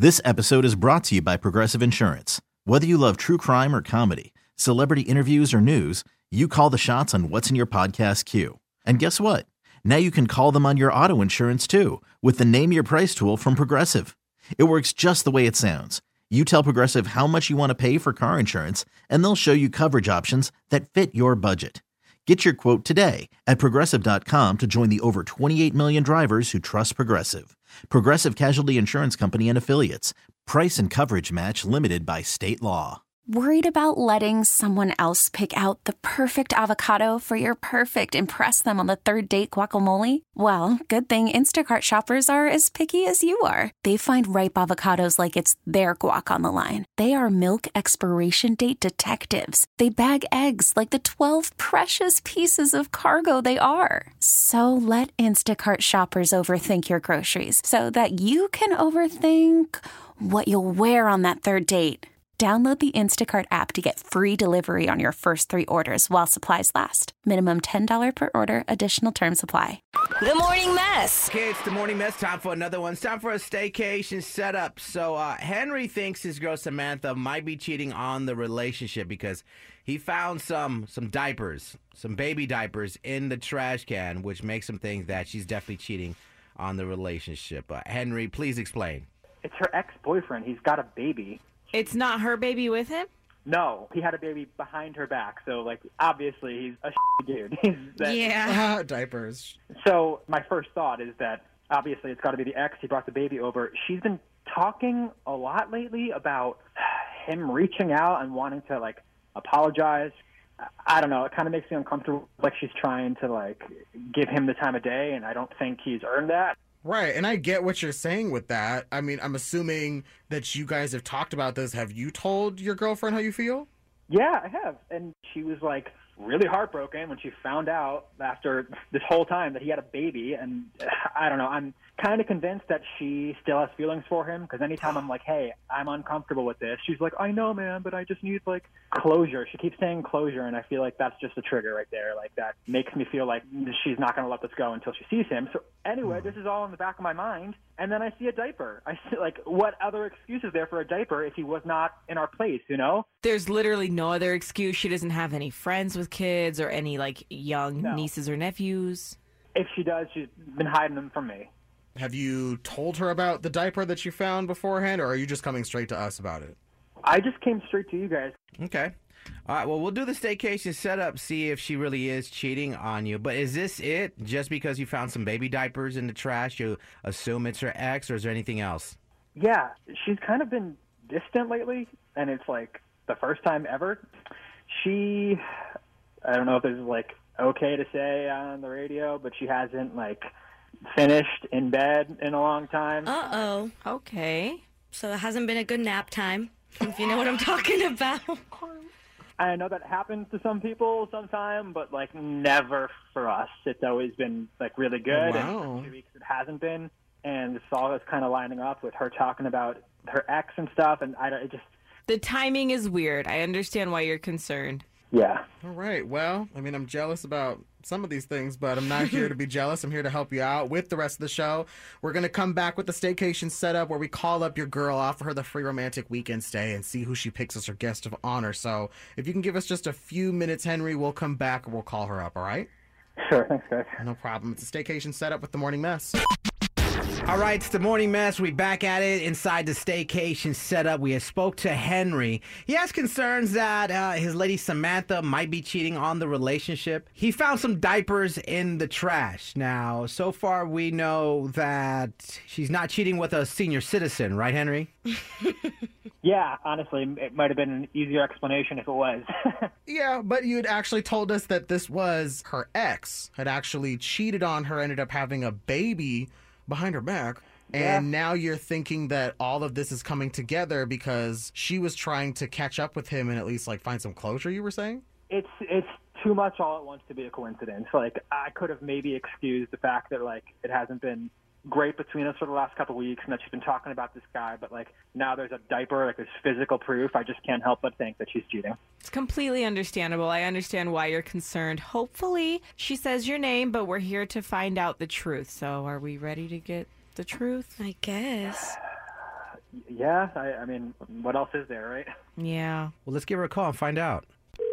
This episode is brought to you by Progressive Insurance. Whether you love true crime or comedy, celebrity interviews or news, you call the shots on what's in your podcast queue. And guess what? Now you can call them on your auto insurance too with the Name Your Price tool from Progressive. It works just the way it sounds. You tell Progressive how much you want to pay for car insurance, and they'll show you coverage options that fit your budget. Get your quote today at Progressive.com to join the over 28 million drivers who trust Progressive. Progressive Casualty Insurance Company and Affiliates. Price and coverage match limited by state law. Worried about letting someone else pick out the perfect avocado for your perfect impress them on the third date guacamole? Well, good thing Instacart shoppers are as picky as you are. They find ripe avocados like it's their guac on the line. They are milk expiration date detectives. They bag eggs like the 12 precious pieces of cargo they are. So let Instacart shoppers overthink your groceries so that you can overthink what you'll wear on that third date. Download the Instacart app to get free delivery on your first 3 orders while supplies last. Minimum $10 per order. Additional terms apply. The Morning Mess. Okay, it's the Morning Mess. Time for another one. It's time for a staycation setup. So Henry thinks his girl Samantha might be cheating on the relationship because he found some diapers, some baby diapers in the trash can, which makes him think that she's definitely cheating on the relationship. Henry, please explain. It's her ex-boyfriend. He's got a baby. It's not her baby with him? No, he had a baby behind her back. So, obviously, he's a dude. Yeah. Diapers. So, my first thought is that, obviously, it's got to be the ex. He brought the baby over. She's been talking a lot lately about him reaching out and wanting to, apologize. I don't know. It kind of makes me uncomfortable. Like, she's trying to, give him the time of day, and I don't think he's earned that. Right, and I get what you're saying with that. I mean, I'm assuming that you guys have talked about this. Have you told your girlfriend how you feel? Yeah, I have. And she was, really heartbroken when she found out after this whole time that he had a baby. And I don't know. I'm kind of convinced that she still has feelings for him because anytime I'm like, hey, I'm uncomfortable with this, she's like, I know, man, but I just need, closure. She keeps saying closure, and I feel like that's just a trigger right there. That makes me feel like she's not going to let this go until she sees him. So anyway, this is all in the back of my mind. And then I see a diaper. I see, what other excuse is there for a diaper if he was not in our place, you know? There's literally no other excuse. She doesn't have any friends with kids or any, young nieces or nephews. If she does, she's been hiding them from me. Have you told her about the diaper that you found beforehand, or are you just coming straight to us about it? I just came straight to you guys. Okay. All right, well, we'll do the staycation setup, see if she really is cheating on you. But is this it? Just because you found some baby diapers in the trash, you assume it's her ex, or is there anything else? Yeah, she's kind of been distant lately, and it's, the first time ever. I don't know if this is, okay to say on the radio, but she hasn't, finished in bed in a long time. Uh-oh. Okay. So it hasn't been a good nap time, if you know what I'm talking about. I know that happens to some people sometime, but, never for us. It's always been, really good. Wow. And for 2 weeks it hasn't been. And this all is kind of lining up with her talking about her ex and stuff, and The timing is weird. I understand why you're concerned. Yeah. All right, well, I'm jealous about some of these things, but I'm not here to be jealous. I'm here to help you out with the rest of the show. We're going to come back with the staycation setup where we call up your girl, offer her the free romantic weekend stay, and see who she picks as her guest of honor. So if you can give us just a few minutes, Henry, we'll come back and we'll call her up, all right? Sure, thanks, guys. No problem. It's a staycation setup with the Morning Mess. All right, it's the Morning Mess. We back at it inside the staycation setup. We have spoke to Henry. He has concerns that his lady Samantha might be cheating on the relationship. He found some diapers in the trash. Now, so far we know that she's not cheating with a senior citizen, right, Henry? Yeah, honestly, it might have been an easier explanation if it was. Yeah, but you had actually told us that this was her ex, had actually cheated on her, ended up having a baby behind her back. And now you're thinking that all of this is coming together because she was trying to catch up with him and at least find some closure, you were saying? It's too much all at once to be a coincidence. I could have maybe excused the fact that it hasn't been great between us for the last couple of weeks and that she's been talking about this guy, but now there's a diaper, there's physical proof. I just can't help but think that she's cheating. It's completely understandable. I understand why you're concerned. Hopefully she says your name, but we're here to find out the truth. So are we ready to get the truth? I guess. Yeah, I mean, what else is there, right? Yeah. Well, let's give her a call and find out.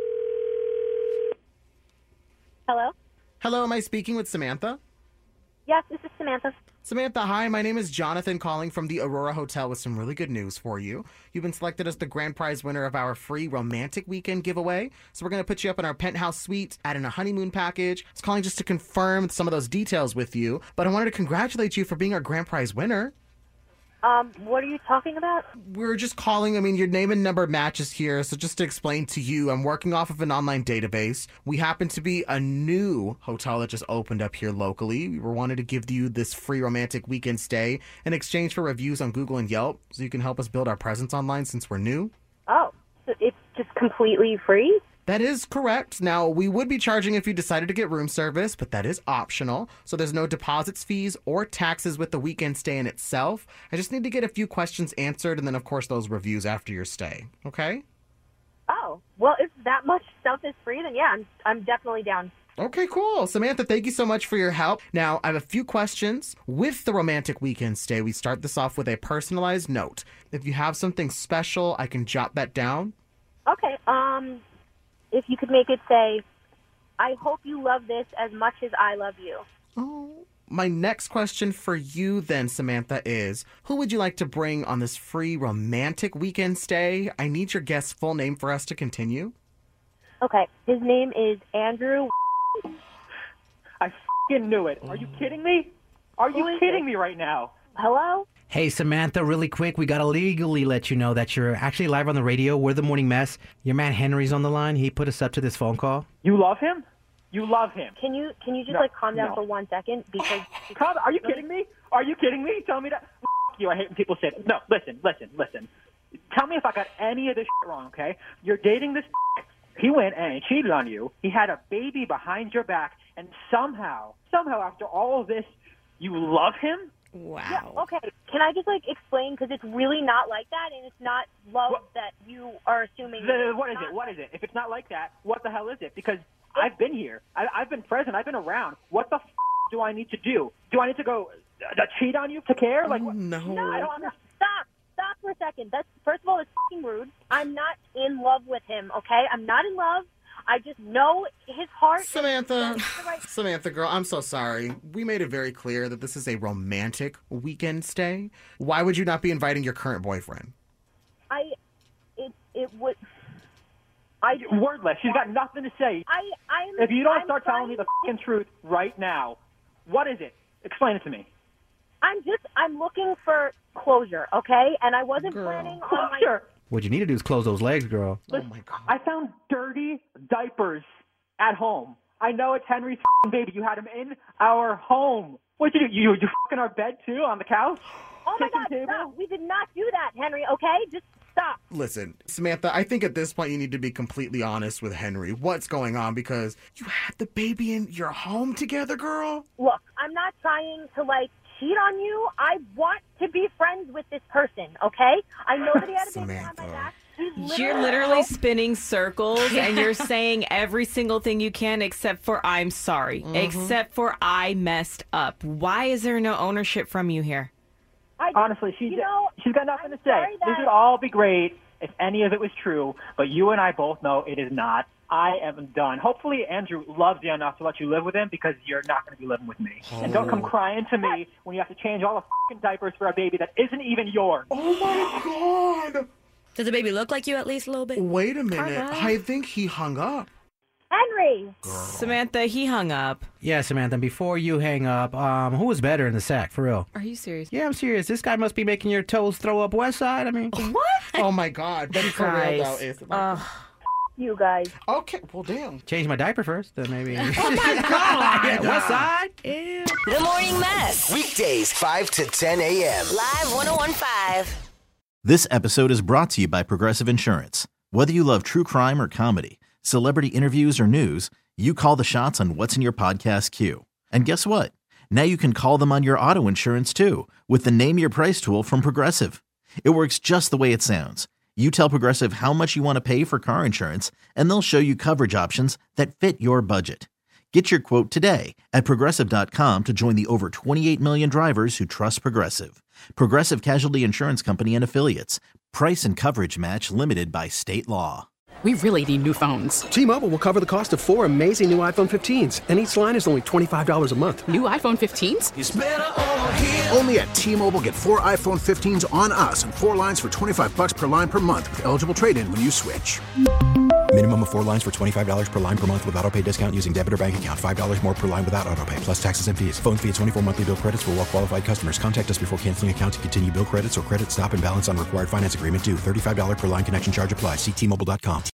Hello? Hello, am I speaking with Samantha? Yes, this is Samantha. Samantha, hi. My name is Jonathan calling from the Aurora Hotel with some really good news for you. You've been selected as the grand prize winner of our free romantic weekend giveaway. So we're going to put you up in our penthouse suite, add in a honeymoon package. I was calling just to confirm some of those details with you, but I wanted to congratulate you for being our grand prize winner. What are you talking about? We're just calling. I mean, your name and number matches here. So just to explain to you, I'm working off of an online database. We happen to be a new hotel that just opened up here locally. We wanted to give you this free romantic weekend stay in exchange for reviews on Google and Yelp so you can help us build our presence online since we're new. Oh, so it's just completely free? That is correct. Now, we would be charging if you decided to get room service, but that is optional. So there's no deposits, fees, or taxes with the weekend stay in itself. I just need to get a few questions answered and then, of course, those reviews after your stay. Okay? Oh, well, if that much stuff is free, then yeah, I'm definitely down. Okay, cool. Samantha, thank you so much for your help. Now, I have a few questions. With the romantic weekend stay, we start this off with a personalized note. If you have something special, I can jot that down. Okay, if you could make it say, I hope you love this as much as I love you. Oh. My next question for you then, Samantha, is who would you like to bring on this free romantic weekend stay? I need your guest's full name for us to continue. Okay, his name is Andrew. I f***ing knew it. Are you kidding me? Are you kidding me right now? Hello? Hey, Samantha, really quick, we got to legally let you know that you're actually live on the radio. We're the Morning Mess. Your man Henry's on the line. He put us up to this phone call. You love him? You love him. Can you just calm down for 1 second? Because Are you kidding me? Are you kidding me? Tell me that. You. I hate when people say that. No, listen. Tell me if I got any of this wrong, okay? You're dating this. He went and he cheated on you. He had a baby behind your back, and somehow after all of this, you love him? Wow. Yeah, okay. Can I just explain? Because it's really not like that, and it's not love that you are assuming. What is it? If it's not like that, what the hell is it? Because I've been here. I've been present. I've been around. What the do I need to do? Do I need to go cheat on you to care? No. I don't understand. Stop for a second. That's first of all, it's fucking rude. I'm not in love with him. Okay, I'm not in love. I just know his heart. Samantha, girl, I'm so sorry. We made it very clear that this is a romantic weekend stay. Why would you not be inviting your current boyfriend? Wordless. She's got nothing to say. If you don't start telling me the fucking truth right now, what is it? Explain it to me. I'm looking for closure, okay? And I wasn't planning on closure. What you need to do is close those legs, girl. Oh, my God. I found dirty diapers at home. I know it's Henry's baby. You had him in our home. What did you do? You fucking our bed, too, on the couch? Oh, my God, stop. We did not do that, Henry, okay? Just stop. Listen, Samantha, I think at this point you need to be completely honest with Henry. What's going on? Because you had the baby in your home together, girl? Look, I'm not trying to, cheat on you. I want to be friends with this person, okay? I know that he had a baby on my back. You're literally spinning circles and you're saying every single thing you can except for I'm sorry, except for I messed up. Why is there no ownership from you here? Honestly, she's got nothing to say. This would all be great if any of it was true, but you and I both know it is not. I am done. Hopefully Andrew loves you enough to let you live with him because you're not going to be living with me. Oh. And don't come crying to me when you have to change all the fucking diapers for a baby that isn't even yours. Oh, my God. Does the baby look like you at least a little bit? Wait a minute. I think he hung up. Henry! Girl. Samantha, he hung up. Yeah, Samantha, before you hang up, who was better in the sack, for real? Are you serious? Yeah, I'm serious. This guy must be making your toes throw up West Side. I mean... What? Oh, my God. That's for real, though. You guys. Okay, well, damn. Change my diaper first, then maybe. Oh, my God. West Side? Ew. The Morning Mess. Weekdays, 5 to 10 a.m. Live 101.5. This episode is brought to you by Progressive Insurance. Whether you love true crime or comedy, celebrity interviews or news, you call the shots on what's in your podcast queue. And guess what? Now you can call them on your auto insurance too with the Name Your Price tool from Progressive. It works just the way it sounds. You tell Progressive how much you want to pay for car insurance, and they'll show you coverage options that fit your budget. Get your quote today at Progressive.com to join the over 28 million drivers who trust Progressive. Progressive Casualty Insurance Company and Affiliates. Price and coverage match limited by state law. We really need new phones. T-Mobile will cover the cost of 4 amazing new iPhone 15s, and each line is only $25 a month. New iPhone 15s? It's better over here. Only at T-Mobile, get 4 iPhone 15s on us and 4 lines for $25 per line per month with eligible trade-in when you switch. Minimum of 4 lines for $25 per line per month with autopay discount using debit or bank account. $5 more per line without autopay, plus taxes and fees. Phone fee at 24 monthly bill credits for well-qualified customers. Contact us before canceling account to continue bill credits or credit stop and balance on required finance agreement due. $35 per line connection charge applies. See T-Mobile.com.